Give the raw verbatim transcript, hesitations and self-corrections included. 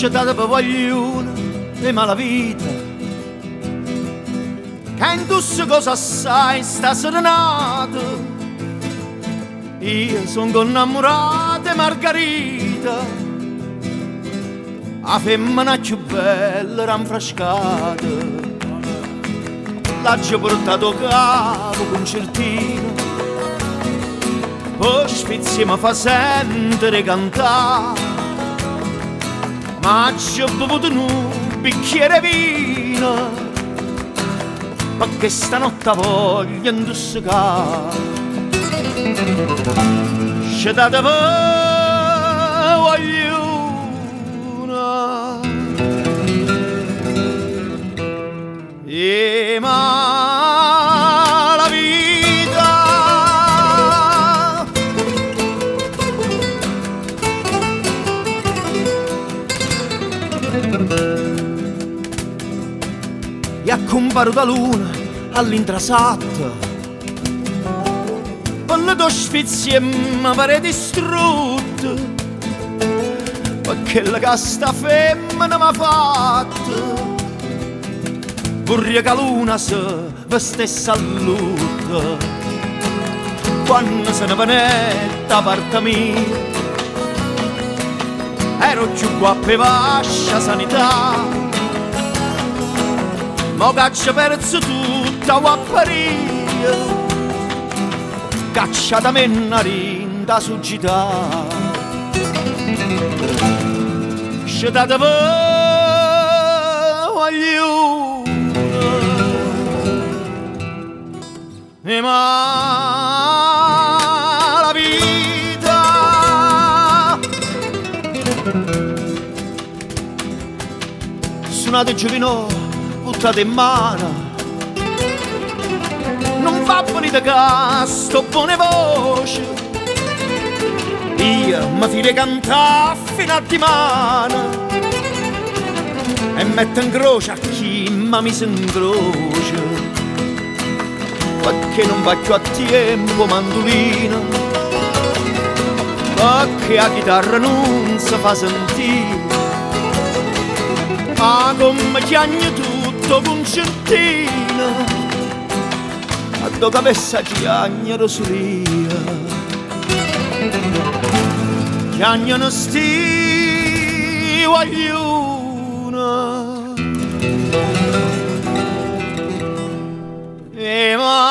Scetate per voglione e malavita, che indussi cosa assai sta serenata. Io sono innamorata di Margherita, la femmina più bella rinfrescata. L'ho portato a capo concertino, poi spizzi mi fa sentire cantare. Ma ci ho bevuto un bicchiere vino, perché stanotte voglio indossicare. Scetate per vogliona e ma la vita e accomparo da luna all'intrasatta. Per le tue sfizie mi pare distrutto, perché la casta femmina mi ha fatto. Vorrei che la luna si vestesse a lutto quando se ne venette a parte mia. Ero più qua per vascia sanità, ma caccia perso tutta guapparia. Caccia da me narinda suggita. Scetate per vogliona e ma la vita suonate giovino buttate in mano. Non va venire che sto buone voce, io mi file cantare fino a dimano e metto in croce a chi mi mise in croce, perché non va più a tempo mandolina, perché la chitarra non si fa sentire, ma come chiagna tutto concertina. Dove avesse chiagna rosolia, chiagnano sti vogliona e ma